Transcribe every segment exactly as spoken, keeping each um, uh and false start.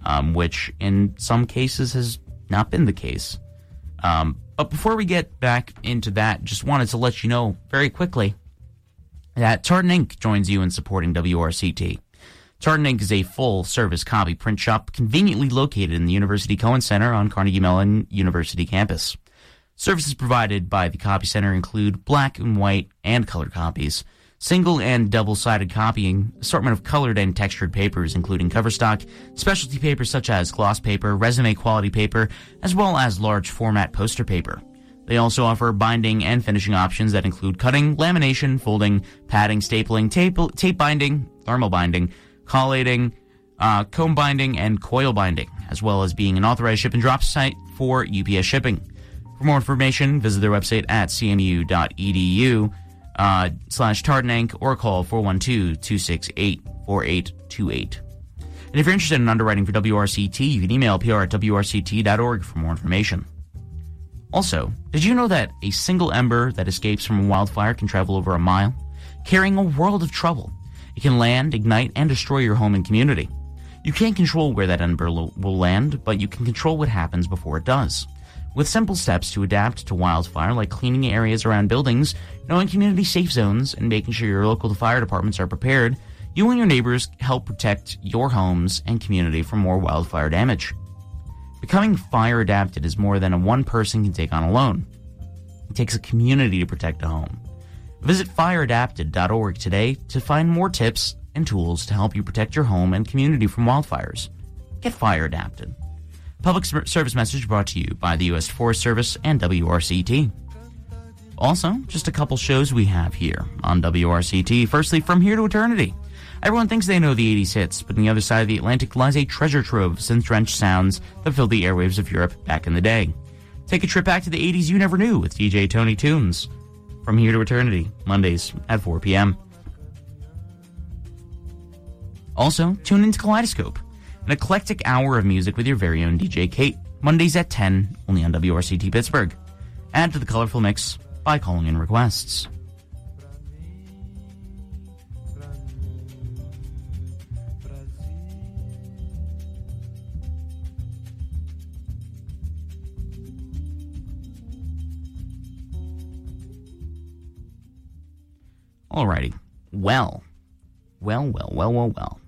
um, which in some cases has not been the case. Um, but before we get back into that, just wanted to let you know very quickly that Tartan Ink joins you in supporting W R C T. Tartan Ink is a full-service copy print shop conveniently located in the University Cohen Center on Carnegie Mellon University campus. Services provided by the Copy Center include black and white and color copies, single and double-sided copying, assortment of colored and textured papers including cover stock, specialty papers such as gloss paper, resume quality paper, as well as large format poster paper. They also offer binding and finishing options that include cutting, lamination, folding, padding, stapling, tape, tape binding, thermal binding, collating, uh, comb binding, and coil binding, as well as being an authorized ship and drop site for U P S shipping. For more information, visit their website at cmu.edu uh, slash tartanink or call four one two, two six eight, four eight two eight. And if you're interested in underwriting for W R C T, you can email P R at W R C T dot org for more information. Also, did you know that a single ember that escapes from a wildfire can travel over a mile, carrying a world of trouble? It can land, ignite, and destroy your home and community. You can't control where that ember will land, but you can control what happens before it does. With simple steps to adapt to wildfire, like cleaning areas around buildings, knowing community safe zones, and making sure your local fire departments are prepared, you and your neighbors help protect your homes and community from more wildfire damage. Becoming fire adapted is more than a one person can take on alone. It takes a community to protect a home. Visit fire adapted dot org today to find more tips and tools to help you protect your home and community from wildfires. Get fire adapted. Public service message brought to you by the U S Forest Service and W R C T. Also, just a couple shows we have here on W R C T. Firstly, From Here to Eternity. Everyone thinks they know the eighties hits, but on the other side of the Atlantic lies a treasure trove of synth-drenched sounds that filled the airwaves of Europe back in the day. Take a trip back to the eighties you never knew with D J Tony Tunes. From Here to Eternity, Mondays at four p.m. Also, tune into Kaleidoscope, an eclectic hour of music with your very own D J Kate, Mondays at ten, only on W R C T Pittsburgh. Add to the colorful mix by calling in requests. Alrighty. Well. Well, well, well, well, well.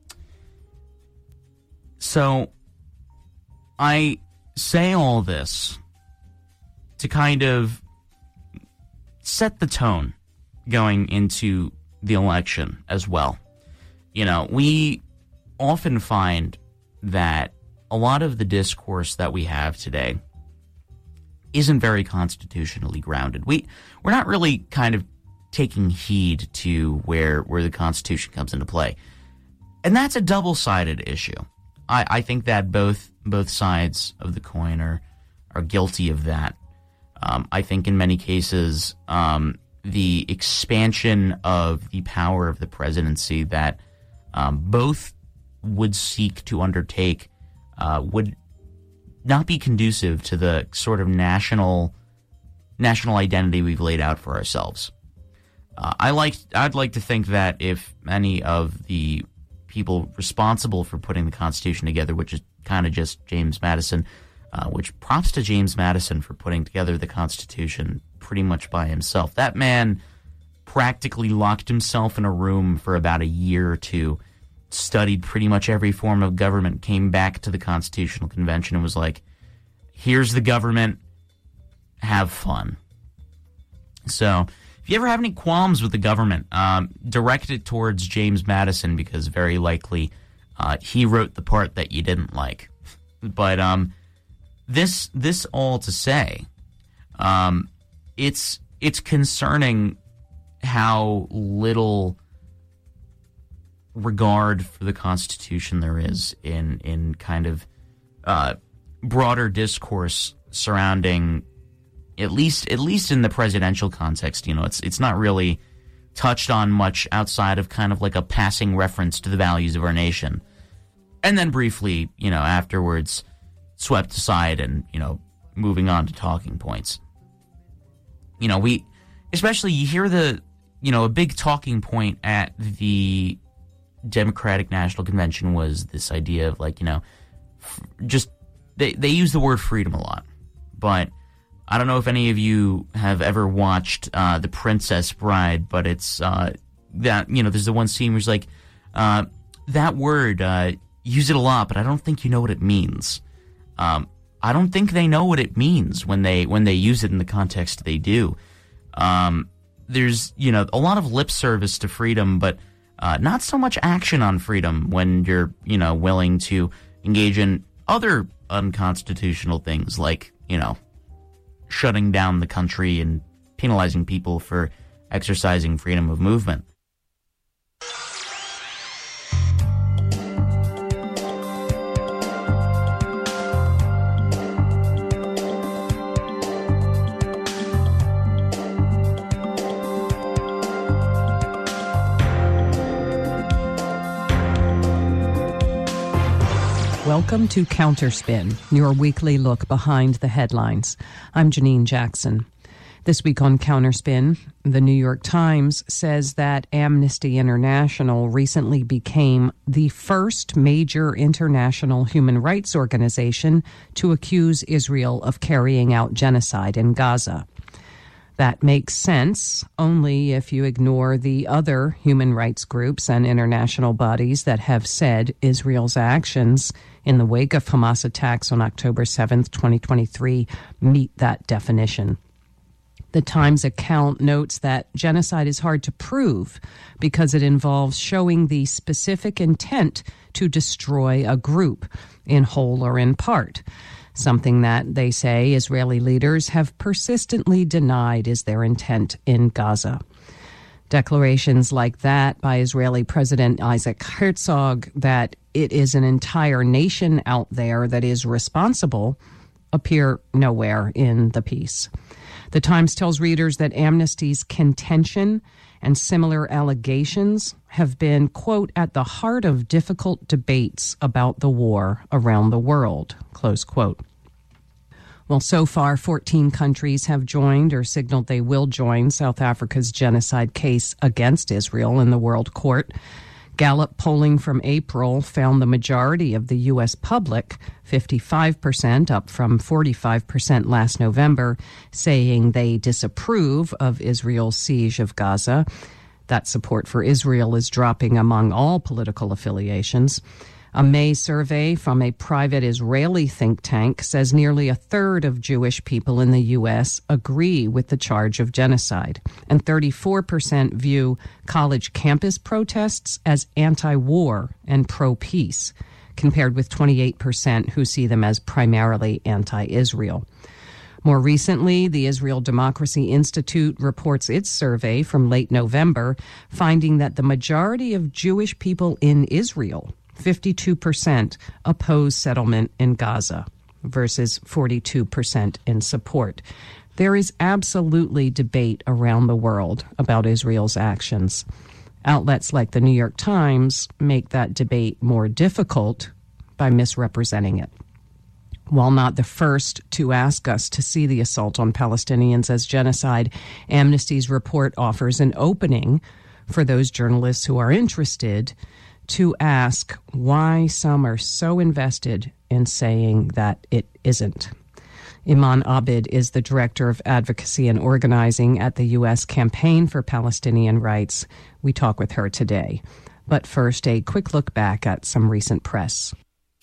So, I say all this to kind of set the tone going into the election as well. You know, we often find that a lot of the discourse that we have today isn't very constitutionally grounded. We, we're not really kind of taking heed to where where the Constitution comes into play. And that's a double-sided issue. I, I think that both both sides of the coin are, are guilty of that. Um, I think in many cases, um, the expansion of the power of the presidency that um, both would seek to undertake uh, would not be conducive to the sort of national national identity we've laid out for ourselves. Uh, I like. I'd like to think that if any of the people responsible for putting the Constitution together, which is kind of just James Madison, uh, which props to James Madison for putting together the Constitution pretty much by himself. That man practically locked himself in a room for about a year or two, studied pretty much every form of government, came back to the Constitutional Convention and was like, here's the government, have fun. So, if you ever have any qualms with the government, um, direct it towards James Madison, because very likely uh, he wrote the part that you didn't like. But um, this this all to say, um, it's it's concerning how little regard for the Constitution there is in in kind of uh, broader discourse surrounding. At least, at least in the presidential context, you know, it's it's not really touched on much outside of kind of like a passing reference to the values of our nation, and then briefly, you know, afterwards, swept aside and you know, moving on to talking points. You know, we, especially you hear the, you know, a big talking point at the Democratic National Convention was this idea of like, you know, f- just they they use the word freedom a lot, but I don't know if any of you have ever watched uh, The Princess Bride, but it's uh, that, you know, there's the one scene where it's like, uh, that word, uh, use it a lot, but I don't think you know what it means. Um, I don't think they know what it means when they when they use it in the context they do. Um, there's, you know, a lot of lip service to freedom, but uh, not so much action on freedom when you're, you know, willing to engage in other unconstitutional things like, you know, shutting down the country and penalizing people for exercising freedom of movement. Welcome to Counterspin, your weekly look behind the headlines. I'm Janine Jackson. This week on Counterspin, the New York Times says that Amnesty International recently became the first major international human rights organization to accuse Israel of carrying out genocide in Gaza. That makes sense only if you ignore the other human rights groups and international bodies that have said Israel's actions in the wake of Hamas attacks on October seventh, twenty twenty-three, meet that definition. The Times account notes that genocide is hard to prove because it involves showing the specific intent to destroy a group, in whole or in part, something that, they say, Israeli leaders have persistently denied is their intent in Gaza. Declarations like that by Israeli President Isaac Herzog that it is an entire nation out there that is responsible appear nowhere in the piece. The Times tells readers that Amnesty's contention and similar allegations have been, quote, at the heart of difficult debates about the war around the world, close quote. Well, so far, fourteen countries have joined or signaled they will join South Africa's genocide case against Israel in the World Court. Gallup polling from April found the majority of the U S public, fifty-five percent, up from forty-five percent last November, saying they disapprove of Israel's siege of Gaza. That support for Israel is dropping among all political affiliations. A May survey from a private Israeli think tank says nearly a third of Jewish people in the U S agree with the charge of genocide, and thirty-four percent view college campus protests as anti-war and pro-peace, compared with twenty-eight percent who see them as primarily anti-Israel. More recently, the Israel Democracy Institute reports its survey from late November, finding that the majority of Jewish people in Israel, fifty-two percent, oppose settlement in Gaza versus forty-two percent in support. There is absolutely debate around the world about Israel's actions. Outlets like the New York Times make that debate more difficult by misrepresenting it. While not the first to ask us to see the assault on Palestinians as genocide, Amnesty's report offers an opening for those journalists who are interested to ask why some are so invested in saying that it isn't. Iman Abid is the Director of Advocacy and Organizing at the U S Campaign for Palestinian Rights. We talk with her today. But first, a quick look back at some recent press.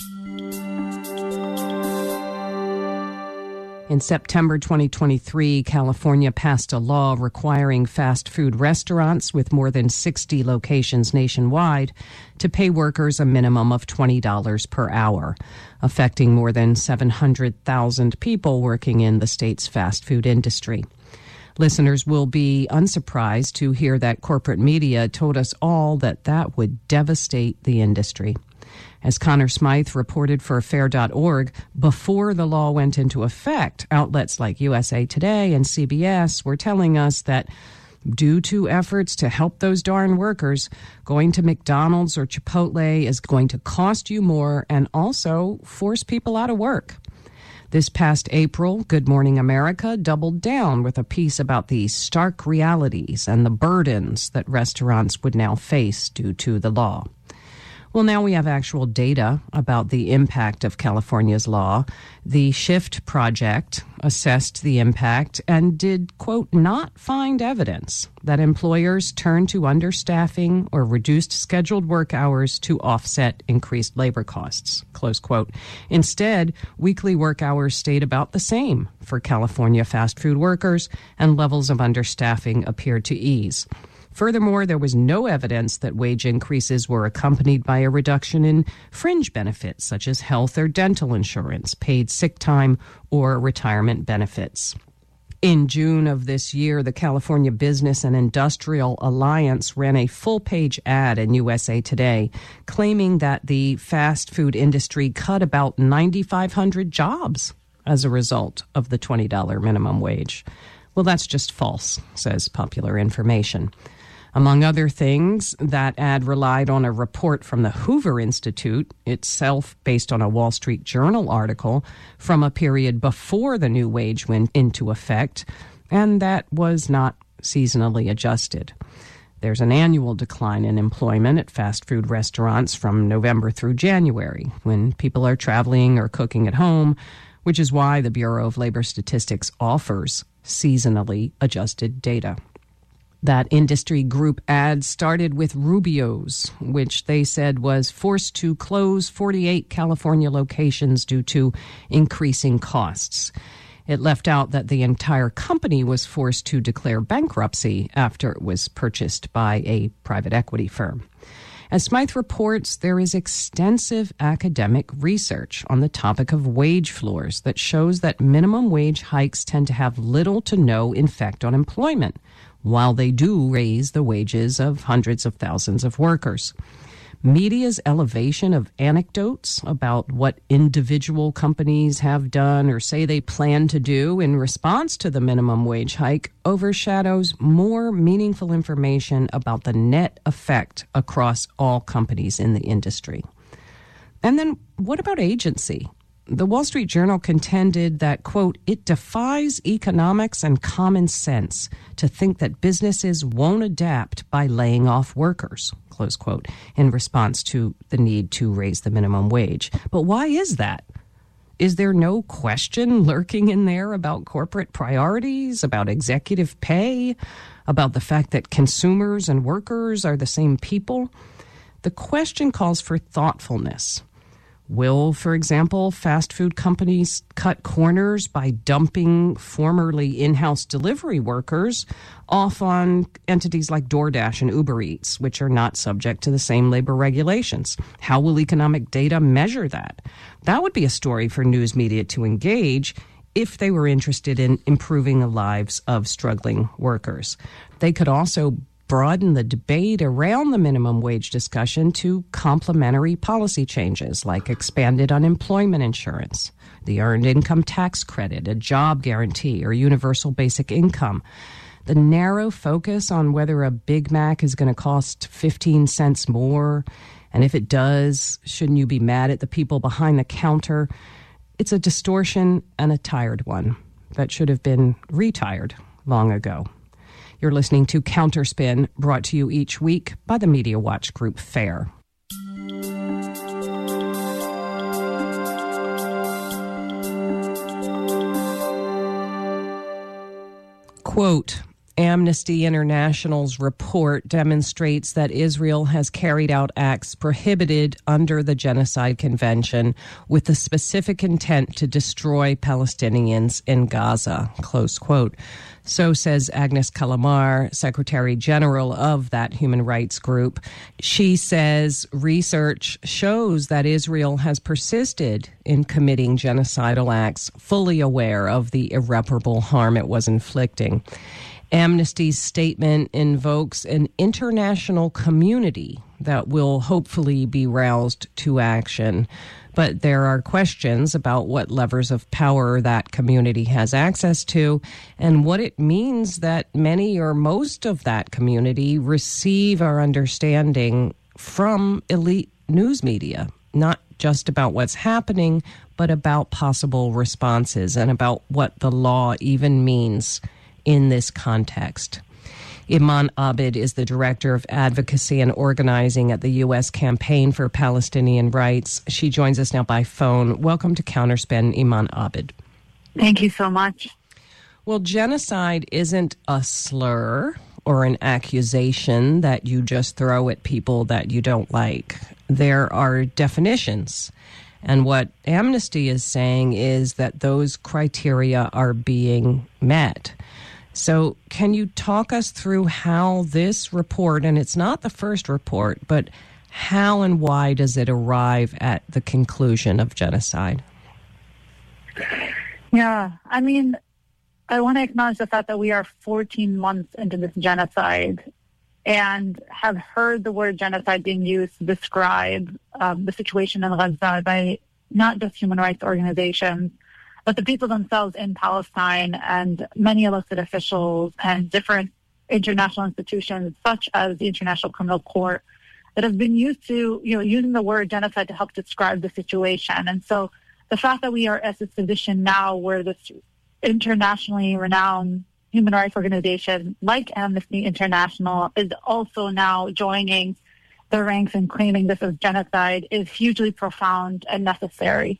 In September twenty twenty-three, California passed a law requiring fast food restaurants with more than sixty locations nationwide to pay workers a minimum of twenty dollars per hour, affecting more than seven hundred thousand people working in the state's fast food industry. Listeners will be unsurprised to hear that corporate media told us all that that would devastate the industry. As Connor Smythe reported for fair dot org, before the law went into effect, outlets like U S A Today and C B S were telling us that due to efforts to help those darn workers, going to McDonald's or Chipotle is going to cost you more and also force people out of work. This past April, Good Morning America doubled down with a piece about the stark realities and the burdens that restaurants would now face due to the law. Well, now we have actual data about the impact of California's law. The SHIFT project assessed the impact and did, quote, not find evidence that employers turned to understaffing or reduced scheduled work hours to offset increased labor costs, close quote. Instead, weekly work hours stayed about the same for California fast food workers, and levels of understaffing appeared to ease. Furthermore, there was no evidence that wage increases were accompanied by a reduction in fringe benefits such as health or dental insurance, paid sick time, or retirement benefits. In June of this year, the California Business and Industrial Alliance ran a full-page ad in U S A Today claiming that the fast food industry cut about nine thousand five hundred jobs as a result of the twenty dollars minimum wage. Well, that's just false, says Popular Information. Among other things, that ad relied on a report from the Hoover Institute, itself based on a Wall Street Journal article from a period before the new wage went into effect, and that was not seasonally adjusted. There's an annual decline in employment at fast food restaurants from November through January, when people are traveling or cooking at home, which is why the Bureau of Labor Statistics offers seasonally adjusted data. That industry group ad started with Rubio's, which they said was forced to close forty-eight California locations due to increasing costs. It left out that the entire company was forced to declare bankruptcy after it was purchased by a private equity firm. As Smythe reports, there is extensive academic research on the topic of wage floors that shows that minimum wage hikes tend to have little to no effect on employment, while they do raise the wages of hundreds of thousands of workers. Media's elevation of anecdotes about what individual companies have done or say they plan to do in response to the minimum wage hike overshadows more meaningful information about the net effect across all companies in the industry. And then what about agency? The Wall Street Journal contended that, quote, it defies economics and common sense to think that businesses won't adapt by laying off workers, close quote, in response to the need to raise the minimum wage. But why is that? Is there no question lurking in there about corporate priorities, about executive pay, about the fact that consumers and workers are the same people? The question calls for thoughtfulness. Will, for example, fast food companies cut corners by dumping formerly in-house delivery workers off on entities like DoorDash and Uber Eats, which are not subject to the same labor regulations? How will economic data measure that? That would be a story for news media to engage if they were interested in improving the lives of struggling workers. They could also broaden the debate around the minimum wage discussion to complementary policy changes like expanded unemployment insurance, the earned income tax credit, a job guarantee, or universal basic income. The narrow focus on whether a Big Mac is going to cost fifteen cents more, and if it does, shouldn't you be mad at the people behind the counter? It's a distortion and a tired one that should have been retired long ago. You're listening to Counterspin, brought to you each week by the Media Watch Group FAIR. Quote, Amnesty International's report demonstrates that Israel has carried out acts prohibited under the Genocide Convention with the specific intent to destroy Palestinians in Gaza, close quote. So says Agnes Kalamar, Secretary General of that human rights group. She says research shows that Israel has persisted in committing genocidal acts, fully aware of the irreparable harm it was inflicting. Amnesty's statement invokes an international community that will hopefully be roused to action. But there are questions about what levers of power that community has access to and what it means that many or most of that community receive our understanding from elite news media, not just about what's happening, but about possible responses and about what the law even means in this context. Iman Abed is the Director of Advocacy and Organizing at the U S Campaign for Palestinian Rights. She joins us now by phone. Welcome to Counterspin, Iman Abed. Thank you so much. Well, genocide isn't a slur or an accusation that you just throw at people that you don't like. There are definitions. And what Amnesty is saying is that those criteria are being met. So can you talk us through how this report, and it's not the first report, but how and why does it arrive at the conclusion of genocide? Yeah, I mean, I want to acknowledge the fact that we are fourteen months into this genocide and have heard the word genocide being used to describe um, the situation in Gaza by not just human rights organizations, but the people themselves in Palestine and many elected officials and different international institutions, such as the International Criminal Court, that have been used to, you know, using the word genocide to help describe the situation. And so the fact that we are at this position now where this internationally renowned human rights organization like Amnesty International is also now joining the ranks and claiming this as genocide is hugely profound and necessary.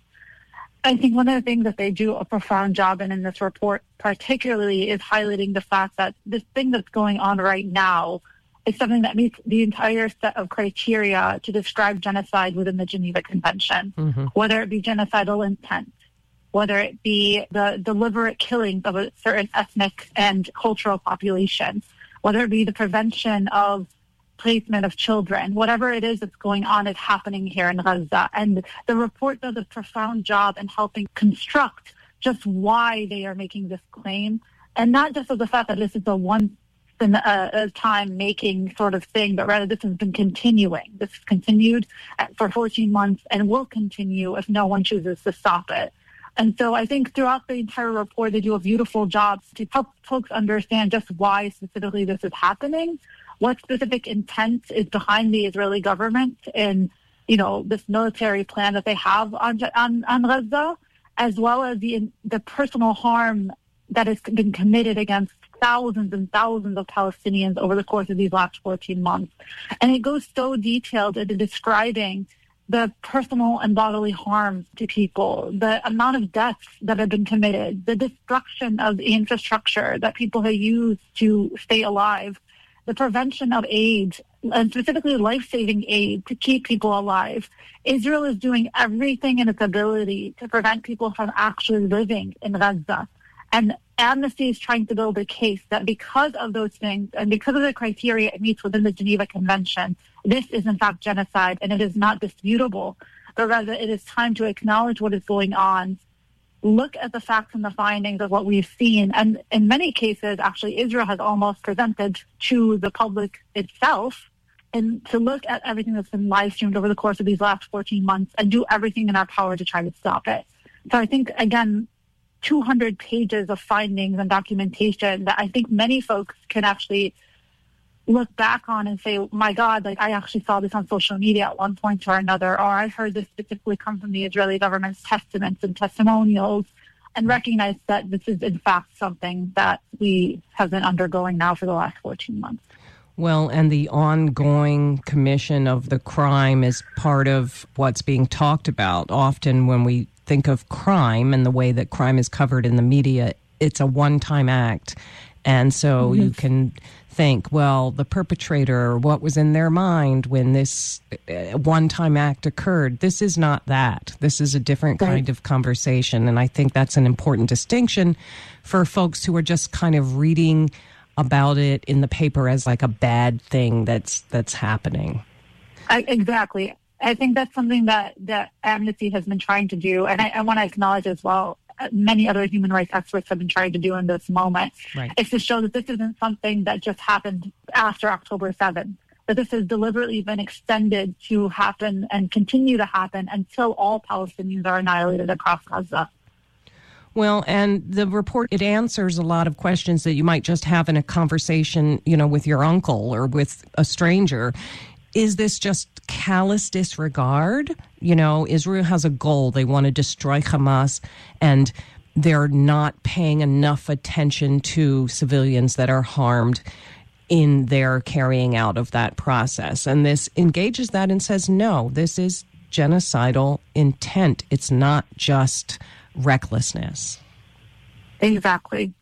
I think one of the things that they do a profound job in in this report particularly is highlighting the fact that this thing that's going on right now is something that meets the entire set of criteria to describe genocide within the Geneva Convention, mm-hmm. whether it be genocidal intent, whether it be the deliberate killing of a certain ethnic and cultural population, whether it be the prevention of placement of children, whatever it is that's going on is happening here in Gaza. And the report does a profound job in helping construct just why they are making this claim, and not just of the fact that this is a one in a, a time making sort of thing, but rather this has been continuing. This has continued for fourteen months and will continue if no one chooses to stop it. And so I think throughout the entire report, they do a beautiful job to help folks understand just why specifically this is happening, what specific intent is behind the Israeli government and, you know, this military plan that they have on on, on Gaza, as well as the the personal harm that has been committed against thousands and thousands of Palestinians over the course of these last fourteen months. And it goes so detailed into describing the personal and bodily harm to people, the amount of deaths that have been committed, the destruction of the infrastructure that people have used to stay alive, the prevention of aid, and specifically life-saving aid to keep people alive. Israel is doing everything in its ability to prevent people from actually living in Gaza. And Amnesty is trying to build a case that because of those things and because of the criteria it meets within the Geneva Convention, this is in fact genocide and it is not disputable, but rather it is time to acknowledge what is going on, look at the facts and the findings of what we've seen. And in many cases, actually, Israel has almost presented to the public itself, and to look at everything that's been live streamed over the course of these last fourteen months and do everything in our power to try to stop it. So I think, again, two hundred pages of findings and documentation that I think many folks can actually look back on and say, my God, like I actually saw this on social media at one point or another, or I've heard this specifically come from the Israeli government's testaments and testimonials, and recognize that this is in fact something that we have been undergoing now for the last fourteen months. Well, and the ongoing commission of the crime is part of what's being talked about. Often when we think of crime and the way that crime is covered in the media, it's a one-time act. And so mm-hmm. you can think, well, the perpetrator, what was in their mind when this one-time act occurred? This is not that. This is a different right. kind of conversation. And I think that's an important distinction for folks who are just kind of reading about it in the paper as like a bad thing that's that's happening. I, exactly. I think that's something that, that Amnesty has been trying to do. And I, I want to acknowledge as well, many other human rights experts have been trying to do in this moment. Right. It's to show that this isn't something that just happened after October seventh, that this has deliberately been extended to happen and continue to happen until all Palestinians are annihilated across Gaza. Well, and the report, it answers a lot of questions that you might just have in a conversation, you know, with your uncle or with a stranger. Is this just callous disregard? You know, Israel has a goal. They want to destroy Hamas, and they're not paying enough attention to civilians that are harmed. in their carrying out of that process. And this engages that and says, no, this is genocidal intent. It's not just recklessness. Exactly.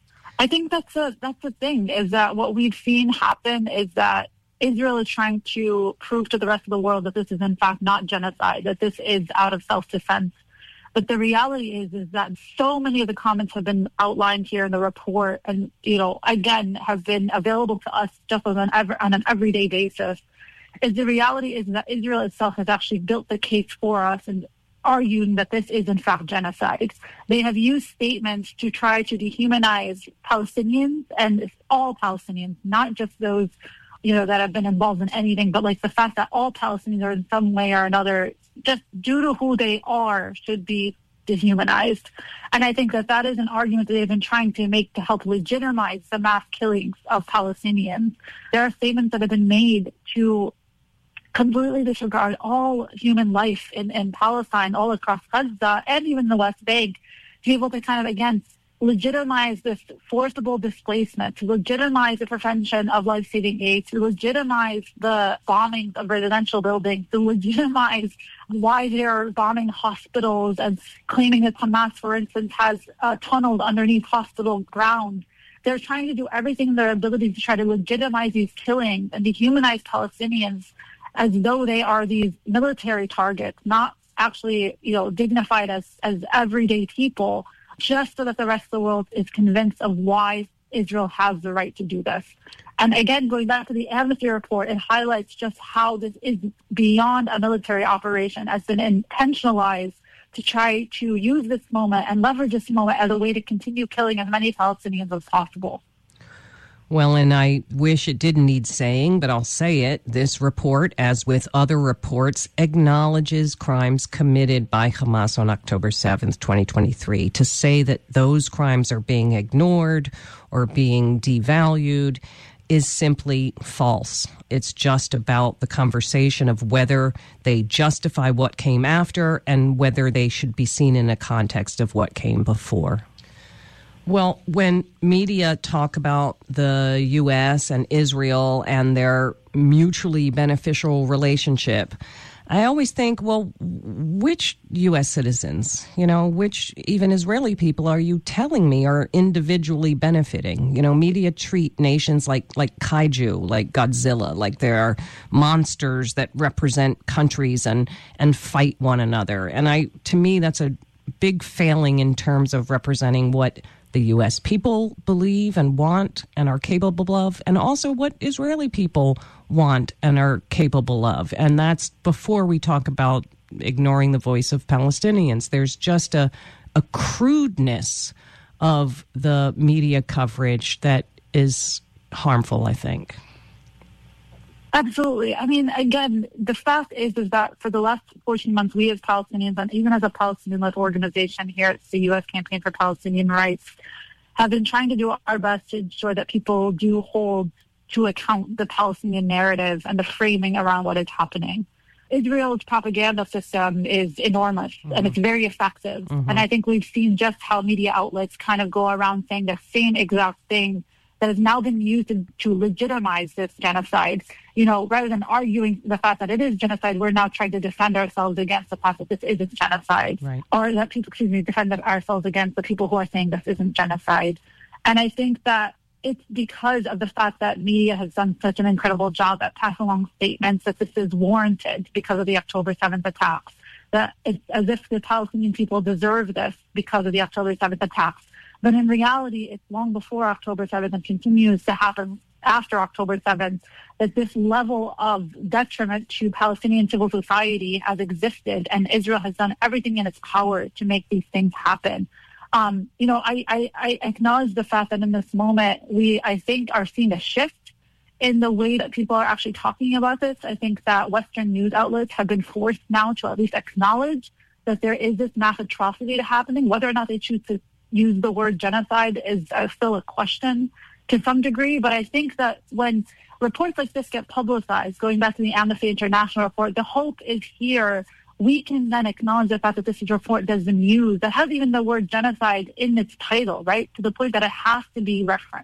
I think that's a, that's the thing, is that what we've seen happen is that Israel is trying to prove to the rest of the world that this is in fact not genocide, that this is out of self-defense. But the reality is, is that so many of the comments have been outlined here in the report and, you know, again, have been available to us just on an, ever, on an everyday basis, is the reality is that Israel itself has actually built the case for us and arguing that this is in fact genocide. They have used statements to try to dehumanize Palestinians, and all Palestinians, not just those, you know, that have been involved in anything, but like the fact that all Palestinians are in some way or another, just due to who they are, should be dehumanized. And I think that that is an argument that they've been trying to make to help legitimize the mass killings of Palestinians. There are statements that have been made to completely disregard all human life in, in Palestine, all across Gaza, and even the West Bank, to be able to kind of, again, legitimize this forcible displacement, to legitimize the prevention of life-saving aid, to legitimize the bombings of residential buildings, to legitimize why they're bombing hospitals and claiming that Hamas, for instance, has uh, tunneled underneath hospital ground. They're trying to do everything in their ability to try to legitimize these killings and dehumanize Palestinians as though they are these military targets, not actually, you know, dignified as, as everyday people, just so that the rest of the world is convinced of why Israel has the right to do this. And again, going back to the Amnesty report, it highlights just how this is beyond a military operation, has been intentionalized to try to use this moment and leverage this moment as a way to continue killing as many Palestinians as possible. Well, and I wish it didn't need saying, but I'll say it. This report, as with other reports, acknowledges crimes committed by Hamas on October seventh, twenty twenty-three. To say that those crimes are being ignored or being devalued is simply false. It's just about the conversation of whether they justify what came after and whether they should be seen in a context of what came before. Well, when media talk about the U S and Israel and their mutually beneficial relationship, I always think, well, which U S citizens, you know, which even Israeli people are you telling me are individually benefiting? You know, media treat nations like, like kaiju, like Godzilla, like they are monsters that represent countries and, and fight one another. And I, to me, that's a big failing in terms of representing what the U S people believe and want and are capable of, and also what Israeli people want and are capable of. And that's before we talk about ignoring the voice of Palestinians. There's just a, a crudeness of the media coverage that is harmful, I think. Absolutely. I mean, again, the fact is, is that for the last fourteen months, we as Palestinians, and even as a Palestinian-led organization here at the U S Campaign for Palestinian Rights, have been trying to do our best to ensure that people do hold to account the Palestinian narrative and the framing around what is happening. Israel's propaganda system is enormous, mm-hmm. and it's very effective. Mm-hmm. And I think we've seen just how media outlets kind of go around saying the same exact thing that has now been used to, to legitimize this genocide. You know, rather than arguing the fact that it is genocide, we're now trying to defend ourselves against the fact that this isn't genocide. Right. Or that people, excuse me, defend ourselves against the people who are saying this isn't genocide. And I think that it's because of the fact that media has done such an incredible job at passing along statements that this is warranted because of the October seventh attacks, that it's as if the Palestinian people deserve this because of the October seventh attacks. But in reality, it's long before October seventh and continues to happen after October seventh, that this level of detriment to Palestinian civil society has existed, and Israel has done everything in its power to make these things happen. Um, you know, I, I, I acknowledge the fact that in this moment, we, I think, are seeing a shift in the way that people are actually talking about this. I think that Western news outlets have been forced now to at least acknowledge that there is this mass atrocity happening. Whether or not they choose to use the word genocide is uh, still a question to some degree, but I think that when reports like this get publicized, going back to the Amnesty International report, the hope is here we can then acknowledge the fact that this report has been used, that has even the word genocide in its title, right, to the point that it has to be referenced.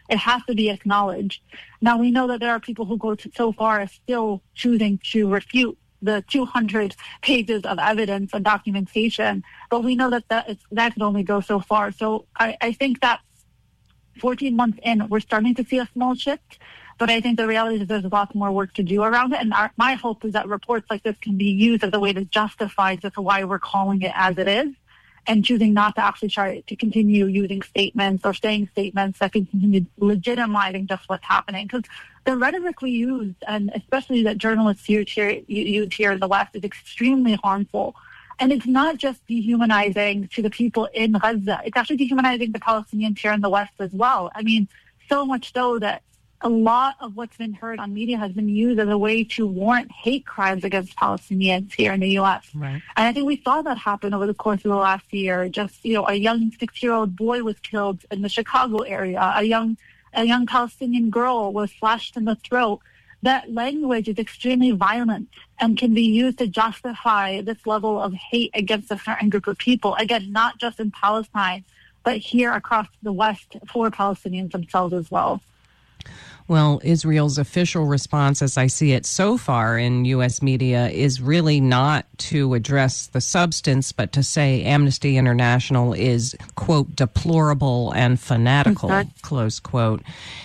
It has to be acknowledged. Now, we know that there are people who go to, so far as still choosing to refute the two hundred pages of evidence and documentation, but we know that that, is, that can only go so far. So I, I think that fourteen months in, we're starting to see a small shift, but I think the reality is there's a lot more work to do around it. And our, my hope is that reports like this can be used as a way to justify just why we're calling it as it is, and choosing not to actually try to continue using statements or saying statements that can continue legitimizing just what's happening. Because the rhetoric we use, and especially that journalists use here, use here in the West, is extremely harmful. And it's not just dehumanizing to the people in Gaza. It's actually dehumanizing the Palestinians here in the West as well. I mean, so much so that a lot of what's been heard on media has been used as a way to warrant hate crimes against Palestinians here in the U S. Right. And I think we saw that happen over the course of the last year. Just, you know, a young six-year-old boy was killed in the Chicago area. A young, a young Palestinian girl was slashed in the throat. That language is extremely violent and can be used to justify this level of hate against a certain group of people. Again, not just in Palestine, but here across the West for Palestinians themselves as well. Well, Israel's official response, as I see it so far in U S media, is really not to address the substance, but to say Amnesty International is, quote, deplorable and fanatical, exactly. Close quote.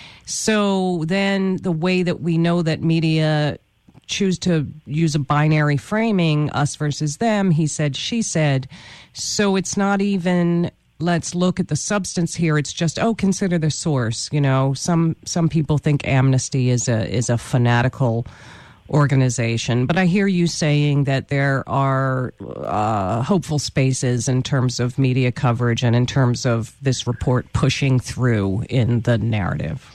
So then the way that we know that media choose to use a binary framing, us versus them, he said, she said, so it's not even... let's look at the substance here. It's just, oh, consider the source. You know, some some people think Amnesty is a is a fanatical organization, but I hear you saying that there are uh, hopeful spaces in terms of media coverage and in terms of this report pushing through in the narrative.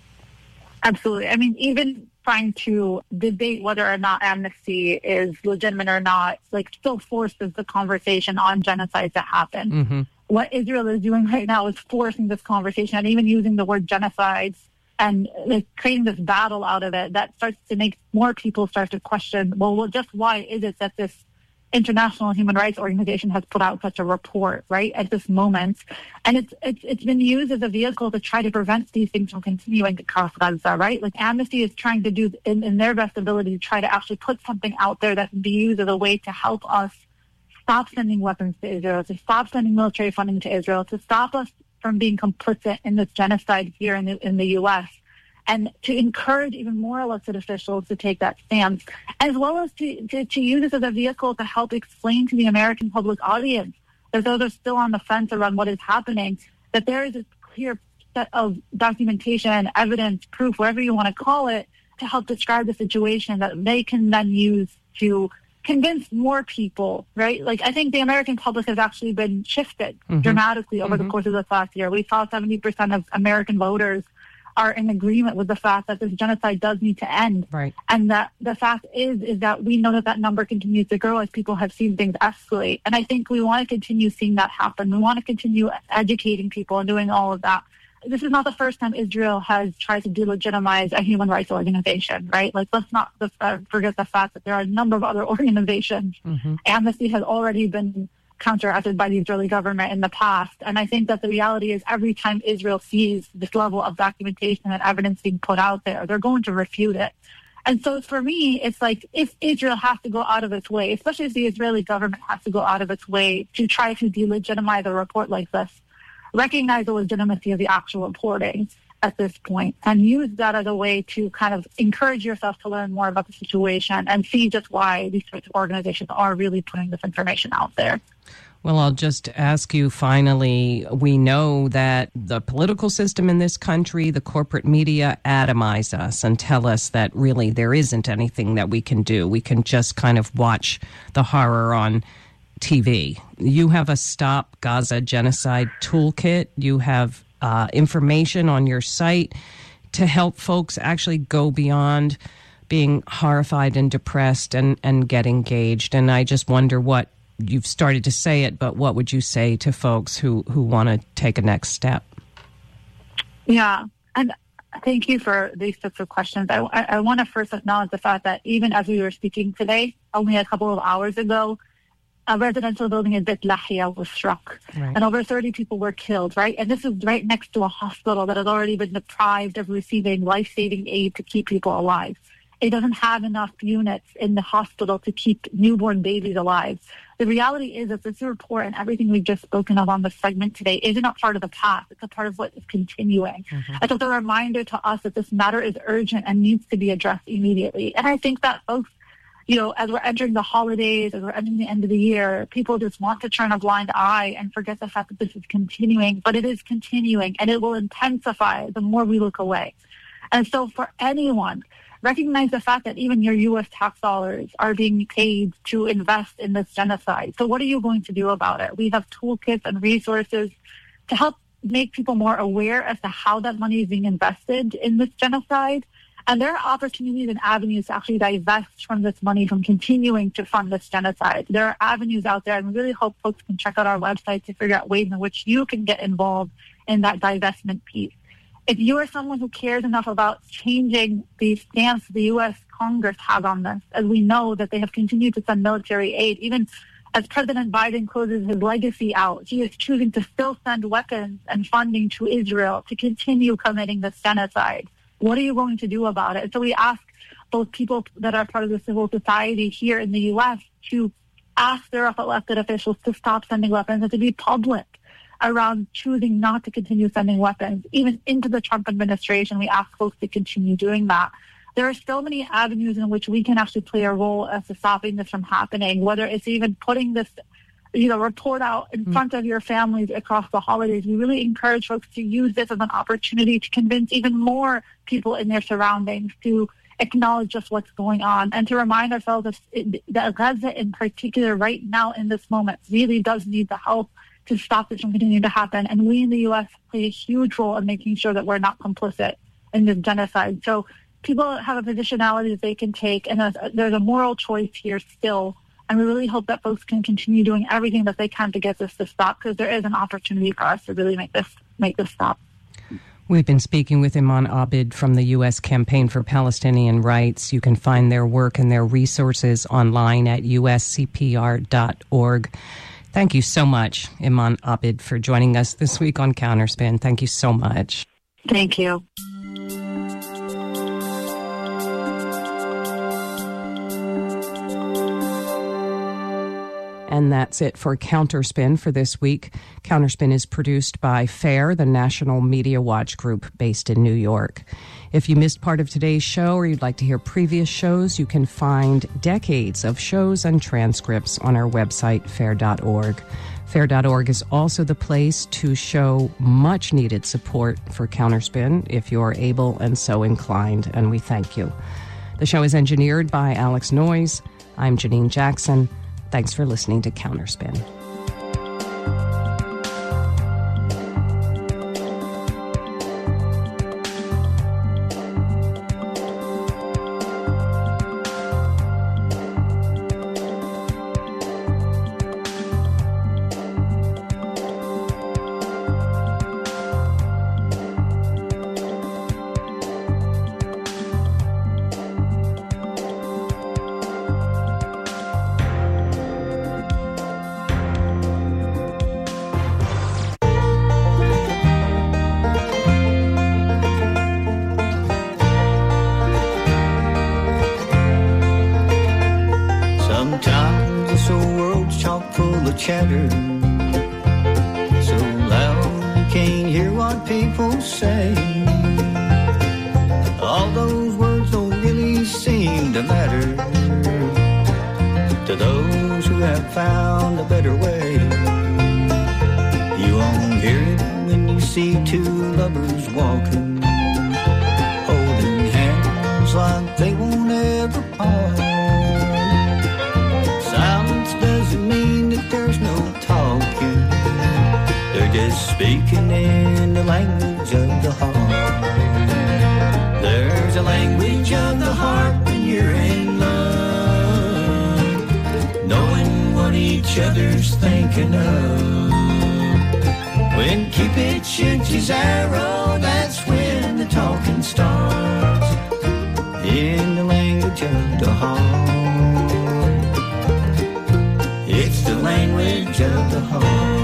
Absolutely. I mean, even trying to debate whether or not amnesty is legitimate or not, like, still forces the conversation on genocide to happen. Mm-hmm. What Israel is doing right now is forcing this conversation and even using the word genocide and like, creating this battle out of it that starts to make more people start to question, well, well, just why is it that this international human rights organization has put out such a report, right, at this moment? And it's it's it's been used as a vehicle to try to prevent these things from continuing across Gaza, right? Like Amnesty is trying to do, in, in their best ability, to try to actually put something out there that can be used as a way to help us stop sending weapons to Israel, to stop sending military funding to Israel, to stop us from being complicit in this genocide here in the, in the U S, and to encourage even more elected officials to take that stance, as well as to, to, to use this as a vehicle to help explain to the American public audience that those are still on the fence around what is happening, that there is a clear set of documentation, evidence, proof, whatever you want to call it, to help describe the situation that they can then use to convince more people, right? Like, I think the American public has actually been shifted mm-hmm. dramatically over mm-hmm. the course of this last year. We saw seventy percent of American voters are in agreement with the fact that this genocide does need to end. Right. And that the fact is, is that we know that that number continues to grow as people have seen things escalate. And I think we want to continue seeing that happen. We want to continue educating people and doing all of that. This is not the first time Israel has tried to delegitimize a human rights organization, right? Like, let's not forget the fact that there are a number of other organizations. Mm-hmm. Amnesty has already been counteracted by the Israeli government in the past. And I think that the reality is every time Israel sees this level of documentation and evidence being put out there, they're going to refute it. And so for me, it's like, if Israel has to go out of its way, especially if the Israeli government has to go out of its way to try to delegitimize a report like this, recognize the legitimacy of the actual reporting at this point and use that as a way to kind of encourage yourself to learn more about the situation and see just why these sorts of organizations are really putting this information out there. Well, I'll just ask you finally, we know that the political system in this country, the corporate media, atomize us and tell us that really there isn't anything that we can do. We can just kind of watch the horror on T V. You have a Stop Gaza Genocide toolkit. You have uh, information on your site to help folks actually go beyond being horrified and depressed and, and get engaged. And I just wonder what, you've started to say it, but what would you say to folks who, who want to take a next step? Yeah, and thank you for these sorts of questions. I, I, I want to first acknowledge the fact that even as we were speaking today, only a couple of hours ago, a residential building in Beit Lahia was struck, Right. and over thirty people were killed, right? And this is right next to a hospital that has already been deprived of receiving life-saving aid to keep people alive. It doesn't have enough units in the hospital to keep newborn babies alive. The reality is that this report and everything we've just spoken of on this segment today isn't a part of the past. It's a part of what is continuing. Mm-hmm. It's a reminder to us that this matter is urgent and needs to be addressed immediately. And I think that folks, you know, as we're entering the holidays, as we're entering the end of the year, people just want to turn a blind eye and forget the fact that this is continuing. But it is continuing, and it will intensify the more we look away. And so for anyone, recognize the fact that even your U S tax dollars are being paid to invest in this genocide. So what are you going to do about it? We have toolkits and resources to help make people more aware as to how that money is being invested in this genocide. And there are opportunities and avenues to actually divest from this money from continuing to fund this genocide. There are avenues out there, and we really hope folks can check out our website to figure out ways in which you can get involved in that divestment piece. If you are someone who cares enough about changing the stance the U S Congress has on this, as we know that they have continued to send military aid, even as President Biden closes his legacy out, he is choosing to still send weapons and funding to Israel to continue committing this genocide. What are you going to do about it? So we ask both people that are part of the civil society here in the U S to ask their elected officials to stop sending weapons and to be public around choosing not to continue sending weapons. Even into the Trump administration, we ask folks to continue doing that. There are so many avenues in which we can actually play a role as to stopping this from happening, whether it's even putting this, you know, report out in mm-hmm. front of your families across the holidays. We really encourage folks to use this as an opportunity to convince even more people in their surroundings to acknowledge just what's going on and to remind ourselves that Gaza in particular right now in this moment really does need the help to stop this from continuing to happen. And we in the U S play a huge role in making sure that we're not complicit in this genocide. So people have a positionality that they can take, and there's a, there's a moral choice here still. And we really hope that folks can continue doing everything that they can to get this to stop, because there is an opportunity for us to really make this make this stop. We've been speaking with Iman Abid from the U S Campaign for Palestinian Rights. You can find their work and their resources online at U S C P R dot org. Thank you so much, Iman Abid, for joining us this week on Counterspin. Thank you so much. Thank you. And that's it for Counterspin for this week. Counterspin is produced by FAIR, the National Media Watch Group based in New York. If you missed part of today's show or you'd like to hear previous shows, you can find decades of shows and transcripts on our website, fair dot org. fair dot org is also the place to show much needed support for Counterspin if you're able and so inclined, and we thank you. The show is engineered by Alex Noyes. I'm Janine Jackson. Thanks for listening to Counterspin. Chatter so loud you can't hear what people say. All those words don't really seem to matter to those who have found a better way. You won't hear it when you see two lovers walking, holding hands like they won't ever part. Silence doesn't mean that there's no talking. They're just speaking in the language of the heart. There's a language of the heart when you're in love, knowing what each other's thinking of. When Cupid shoots his arrow, that's when the talking starts, in the language of the heart. It's the language of the heart.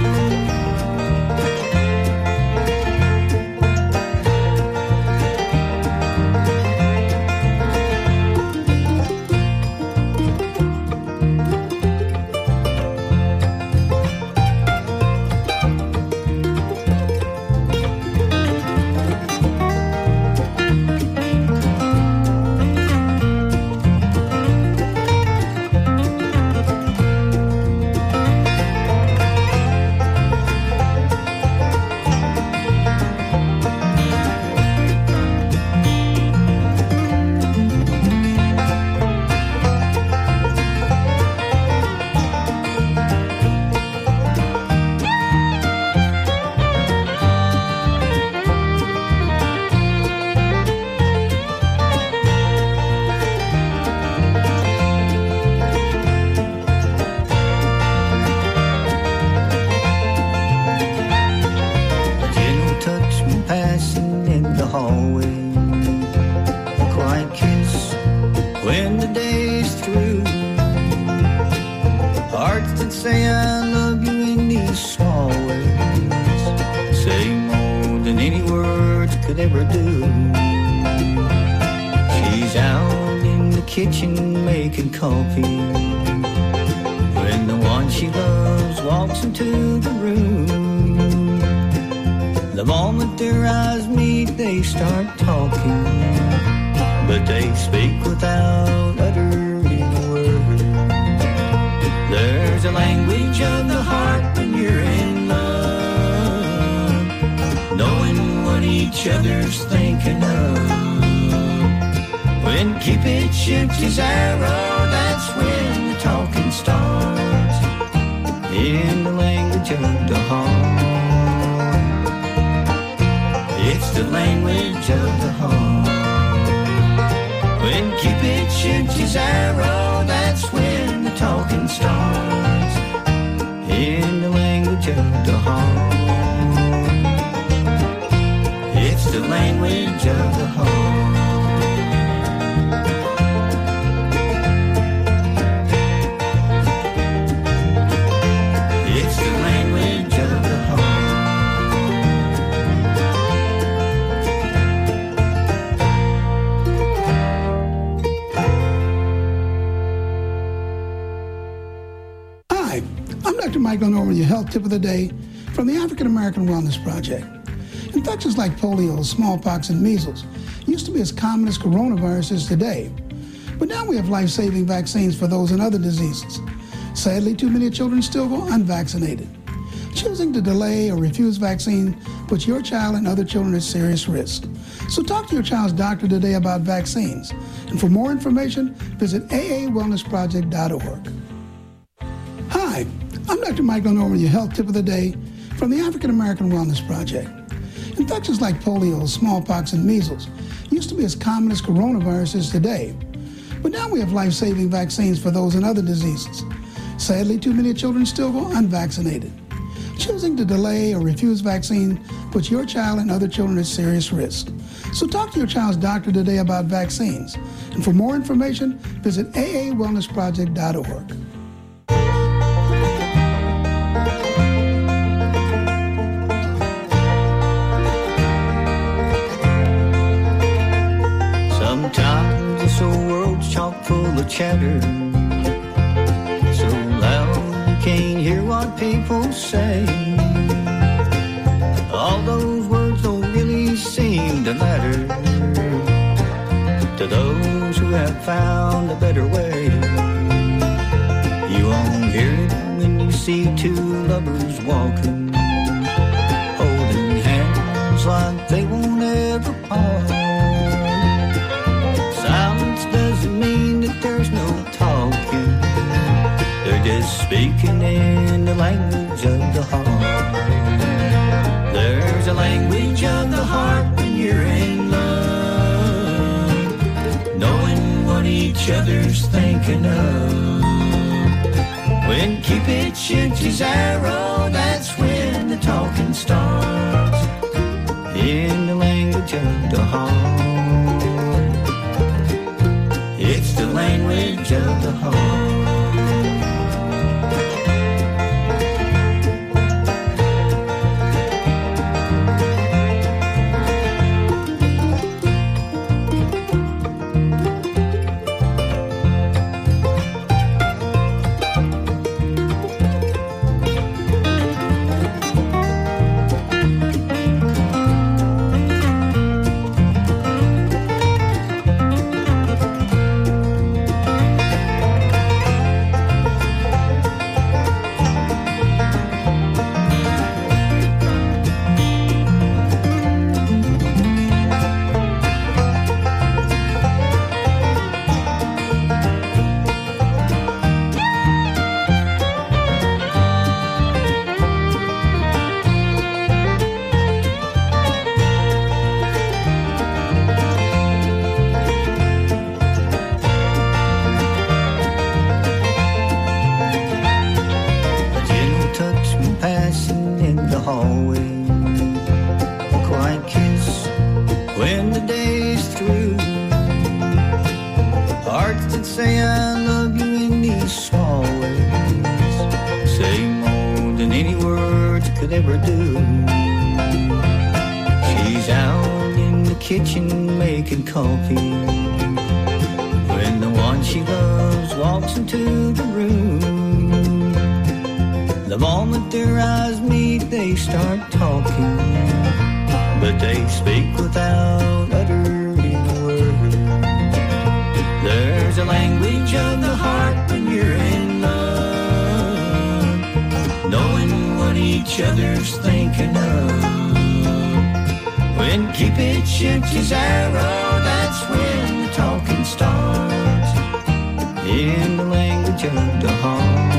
Tip of the day from the African American Wellness Project. Infections like polio, smallpox, and measles used to be as common as coronavirus is today. But now we have life-saving vaccines for those and other diseases. Sadly, too many children still go unvaccinated. Choosing to delay or refuse vaccine puts your child and other children at serious risk. So talk to your child's doctor today about vaccines. And for more information, visit A A wellness project dot org. Hi. I'm Doctor Michael Norman, your health tip of the day from the African American Wellness Project. Infections like polio, smallpox, and measles used to be as common as coronavirus is today. But now we have life-saving vaccines for those and other diseases. Sadly, too many children still go unvaccinated. Choosing to delay or refuse vaccine puts your child and other children at serious risk. So talk to your child's doctor today about vaccines. And for more information, visit A A wellness project dot org. Sometimes this old world's chock full of chatter, so loud you can't hear what people say. All those words don't really seem to matter to those who have found a better way. You won't hear it when you see two lovers walking, holding hands like they won't ever part. Silence doesn't mean that there's no talking. They're just speaking in the language of the heart. There's a language of the heart when you're in love, knowing what each other's thinking of. When Cupid shoots his arrow, that's when the talking starts, in the language of the heart. It's the language of the heart. could ever do. She's out in the kitchen making coffee when the one she loves walks into the room. The moment their eyes meet, they start talking, but they speak without uttering a word. There's a language of the heart when you're in love, knowing what each other's thinking of. When Cupid shoots his arrow, that's when the talking starts, in the language of the heart.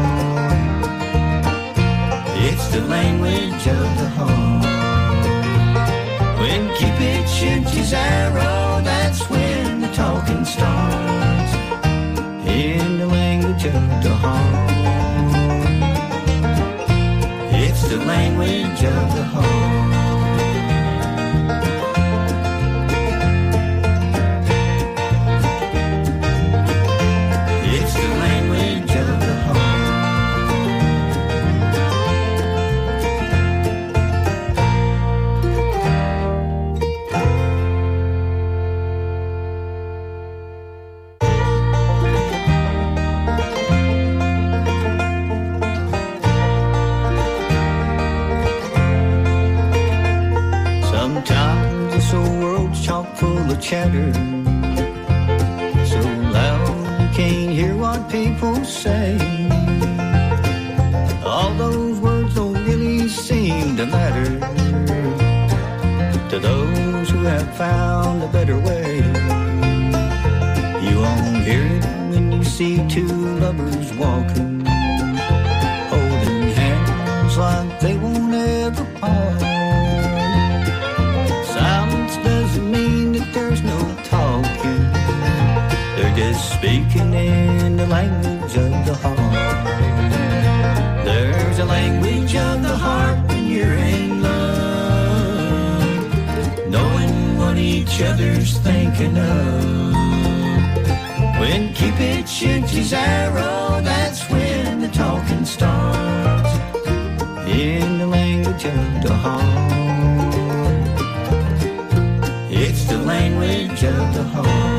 It's the language of the heart. When Cupid shoots his arrow, that's when the talking starts, in the language of the heart. It's the language of the heart. It's the language of the heart. Sometimes this old world's chock full of chatter, so loud you can't hear what people say. All those words don't really seem to matter to those who have found a better way. You won't hear it when you see two lovers walking, holding hands like they won't ever part. Silence doesn't mean that there's no talking. They're just speaking in the language of the heart. There's a language of the heart when you're in love, knowing what each other's thinking of. When Cupid shoots his arrow, that's when the talking starts, in the language of the heart. It's the language of the heart.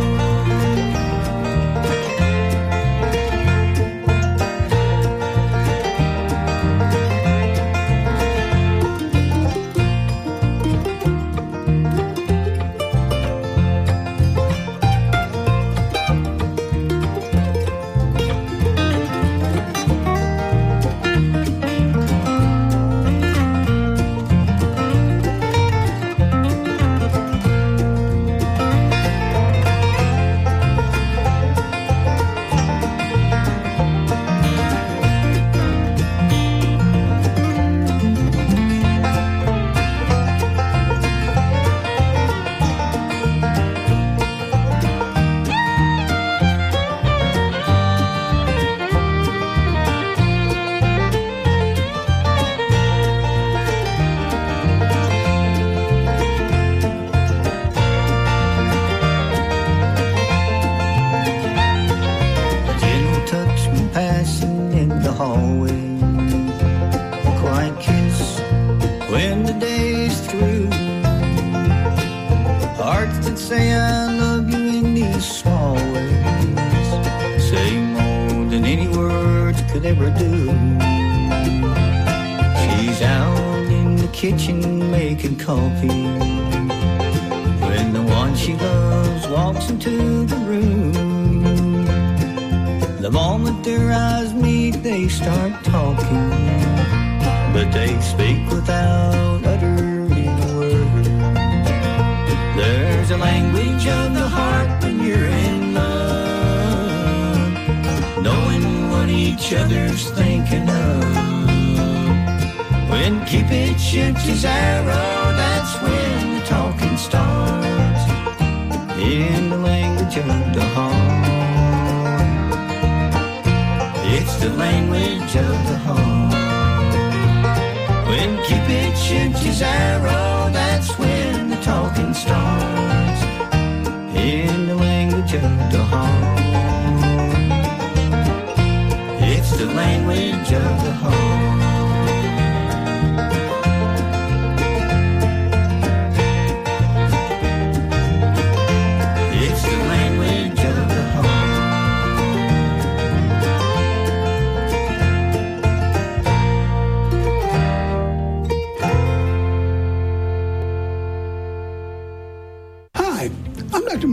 It's the language of the heart.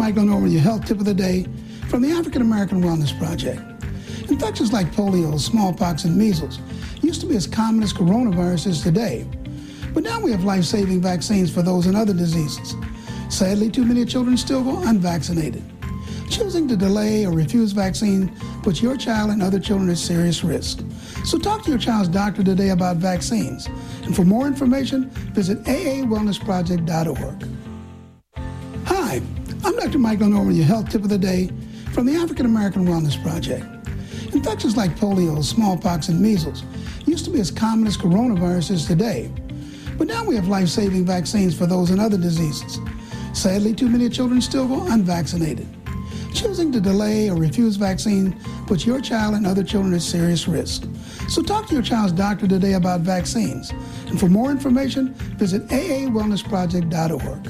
Michael Norman, your health tip of the day from the African American Wellness Project. Infections like polio, smallpox, and measles used to be as common as coronavirus is today. But now we have life-saving vaccines for those and other diseases. Sadly, too many children still go unvaccinated. Choosing to delay or refuse vaccine puts your child and other children at serious risk. So talk to your child's doctor today about vaccines. And for more information, visit A A wellness project dot org. Hi, I'm Doctor Michael Norman, your health tip of the day from the African American Wellness Project. Infections like polio, smallpox, and measles used to be as common as coronavirus is today. But now we have life-saving vaccines for those and other diseases. Sadly, too many children still go unvaccinated. Choosing to delay or refuse vaccine puts your child and other children at serious risk. So talk to your child's doctor today about vaccines. And for more information, visit A A wellness project dot org.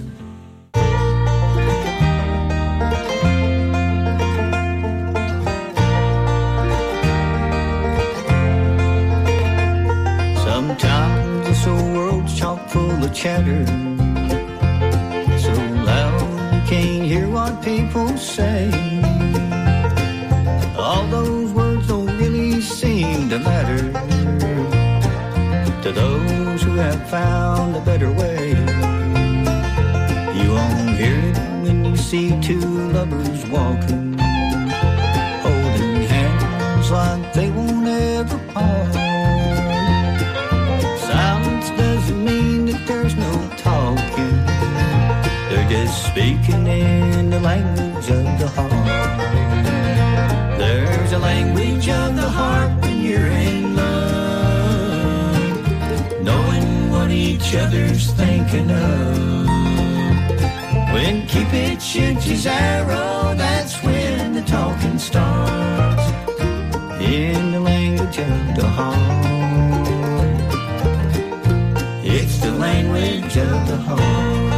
Sometimes this old world's chock full of chatter, so loud you can't hear what people say. All those words don't really seem to matter to those who have found a better way. You won't hear it when you see two lovers walking, holding hands like they won't ever part. Silence doesn't mean that there's no talking. They're just speaking in the language of the heart. There's a language of the heart when you're in love, knowing what each other's thinking of. When Cupid shoots his arrow, that's when the talking starts. In the language of the heart. It's the language of the heart.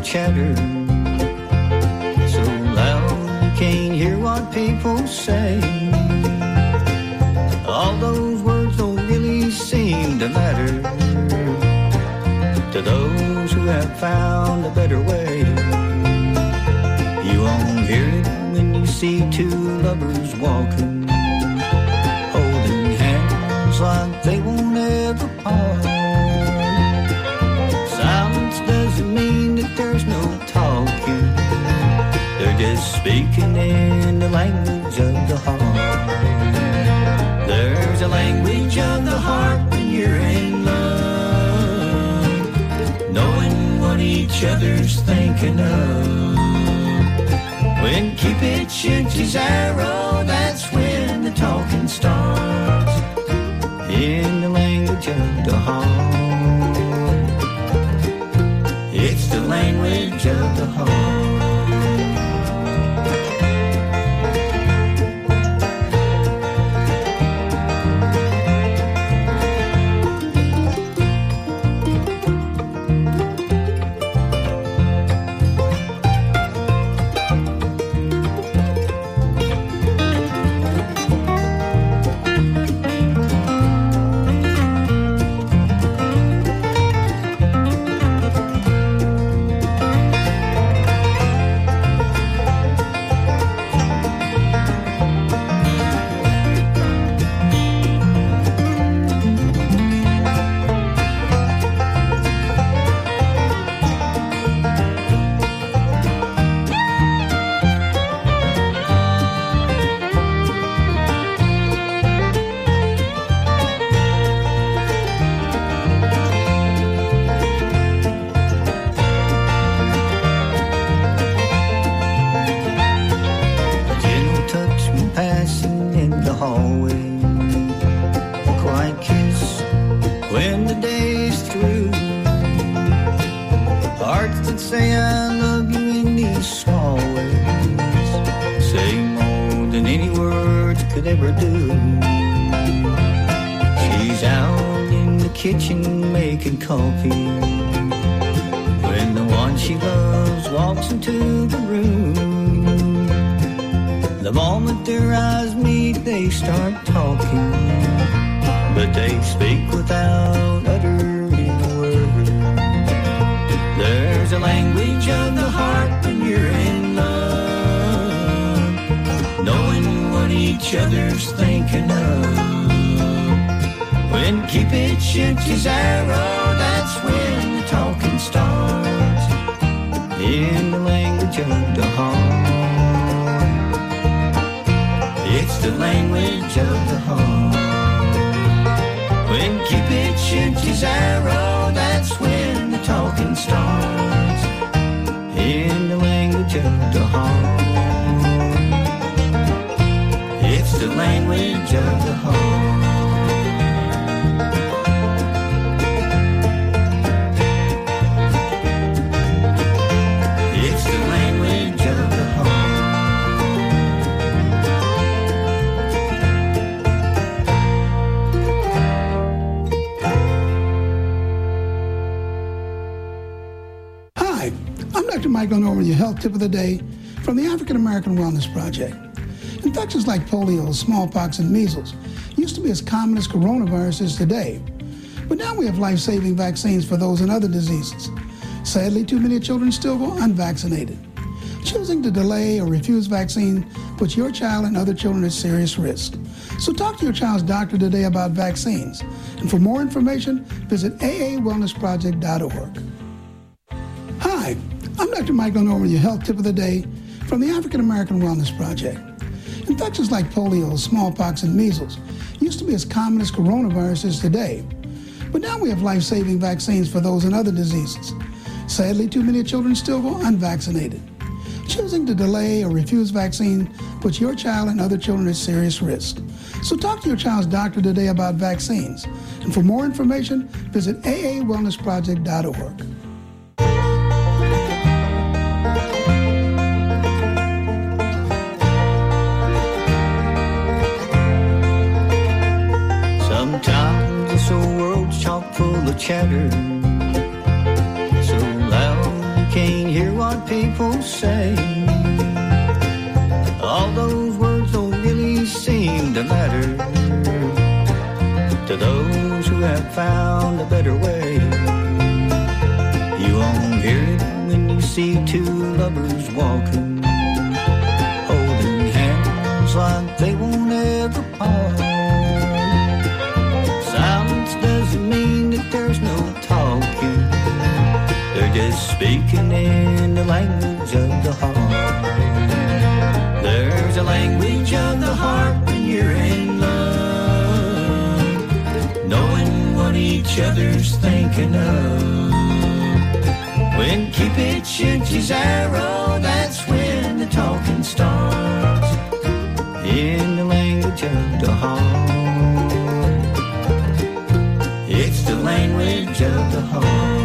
of chatter, so loud you can't hear what people say. All those words don't really seem to matter to those who have found a better way. You won't hear it when you see two lovers walking, holding hands like they won't ever part. Silence doesn't mean that there's no talking. They're just speaking in the language of the heart. There's a language of the heart when you're in love, knowing what each other's thinking of. When Cupid shoots his arrow, that's when the talking starts, in the language of the heart. It's the language of the heart. Going over your health tip of the day from the African American Wellness Project. Infections like polio, smallpox, and measles used to be as common as coronaviruses today, but now we have life-saving vaccines for those and other diseases. Sadly, too many children still go unvaccinated. Choosing to delay or refuse vaccine puts your child and other children at serious risk. So talk to your child's doctor today about vaccines. And for more information, visit A A wellness project dot org. Hi. I'm Doctor Mike going over your health tip of the day from the African American Wellness Project. Infections like polio, smallpox, and measles used to be as common as coronaviruses today, but now we have life-saving vaccines for those and other diseases. Sadly, too many children still go unvaccinated. Choosing to delay or refuse vaccine puts your child and other children at serious risk. So talk to your child's doctor today about vaccines. And for more information, visit A A wellness project dot org. Sometimes this old world's chock full of chatter, so loud you can't hear hear what people say. All those words don't really seem to matter to those who have found a better way. You won't hear it when you see two lovers walking, holding hands like they won't ever part. Silence doesn't mean that there's no talking. They're just speaking in the language of the heart. There's a language of the heart when you're in love, knowing what each other's thinking of. When Cupid shoots his arrow, that's when the talking starts, in the language of the heart. It's the language of the heart.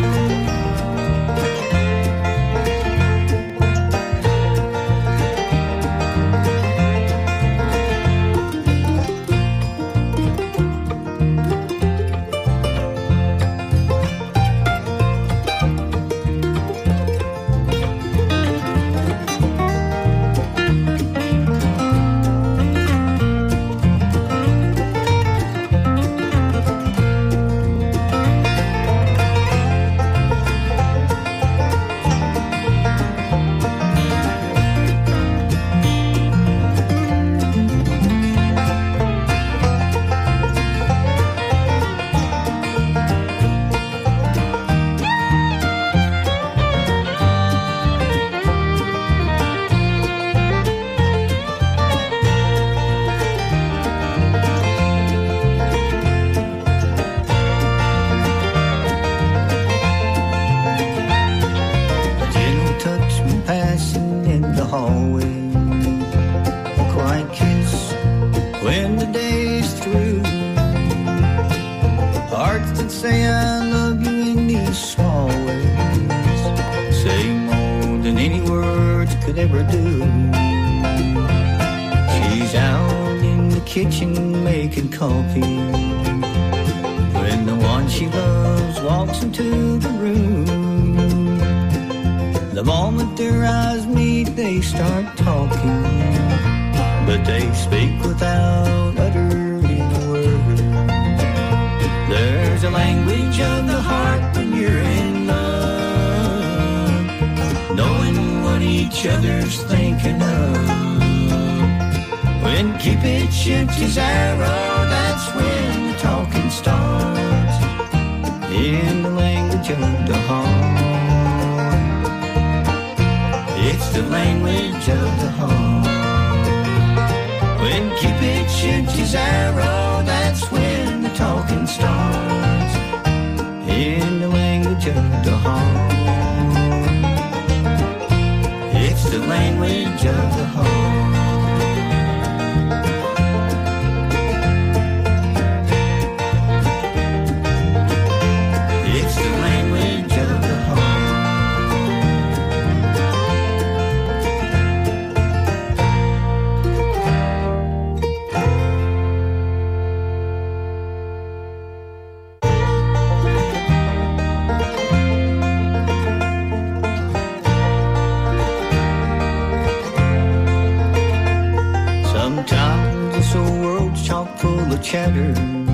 Chatter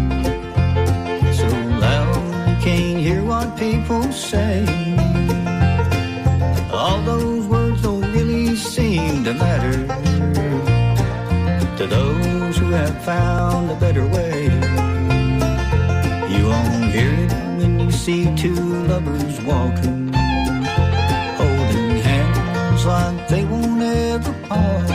so loud you can't hear what people say. All those words don't really seem to matter to those who have found a better way. You won't hear it when you see two lovers walking, holding hands like they won't ever part.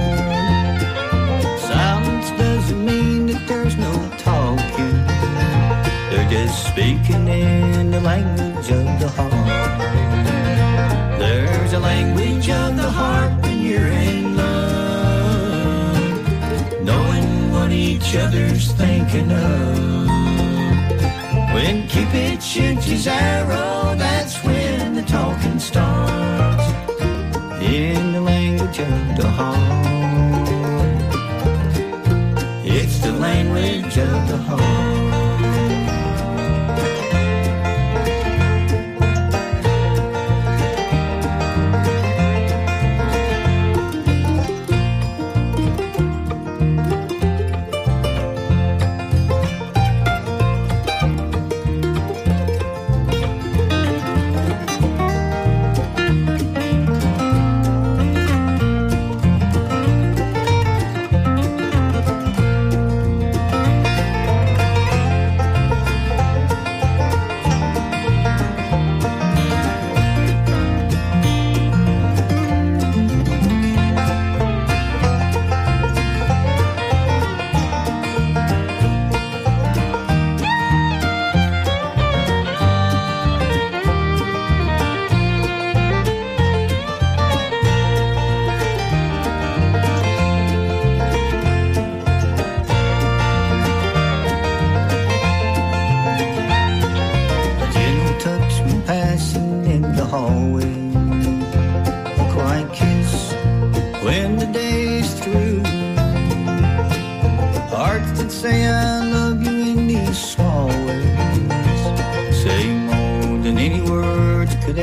There's no talking. They're just speaking in the language of the heart. There's a language of the heart when you're in love, knowing what each other's thinking of. When Cupid shoots his arrow, that's when the talking starts, in the language of the heart. It's the language of the heart.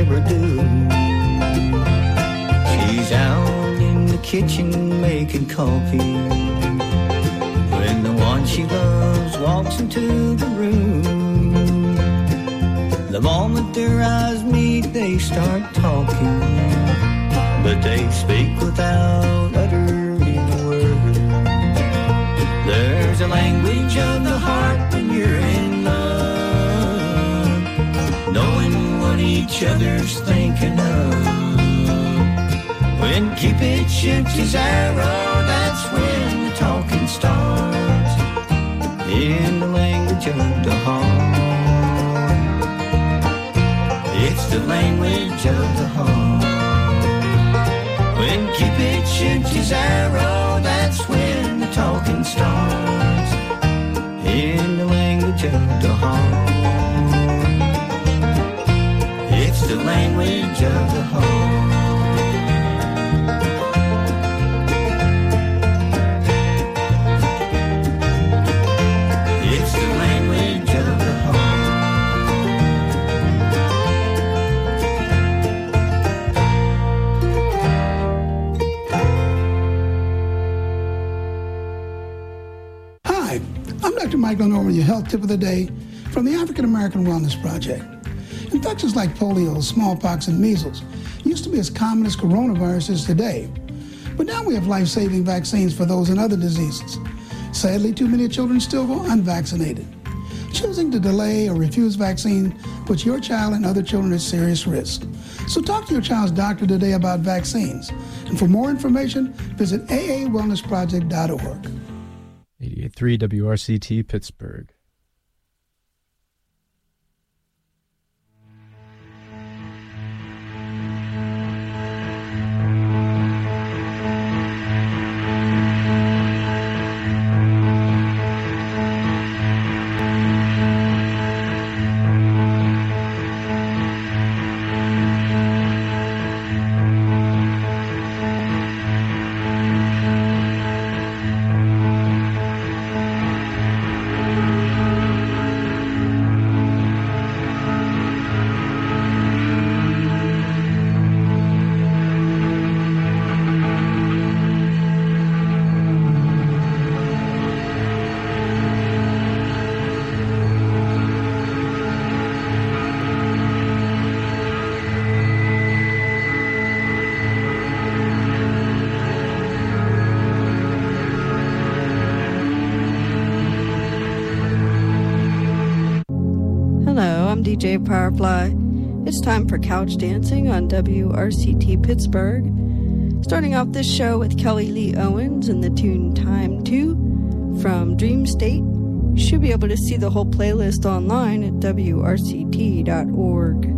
ever do. She's out in the kitchen making coffee when the one she loves walks into the room. The moment their eyes meet, they start talking, but they speak without uttering a word. There's a language of the heart when you're in love, knowing what each other's thinking of. When Cupid shoots his arrow, that's when the talking starts, in the language of the heart. It's the language of the heart. When Cupid shoots his arrow, that's when the talking starts, in the language of the heart. It's the language of the heart. It's the language of the heart. Hi, I'm Doctor Michael Norman, your health tip of the day from the African American Wellness Project. Infections like polio, smallpox, and measles used to be as common as coronaviruses today. But now we have life-saving vaccines for those and other diseases. Sadly, too many children still go unvaccinated. Choosing to delay or refuse vaccine puts your child and other children at serious risk. So talk to your child's doctor today about vaccines. And for more information, visit A A wellness project dot org. eighty-eight point three W R C T Pittsburgh. D J Powerfly. It's time for Couch Dancing on W R C T Pittsburgh. Starting off this show with Kelly Lee Owens and the tune Time two from Dream State. You should be able to see the whole playlist online at W R C T dot org.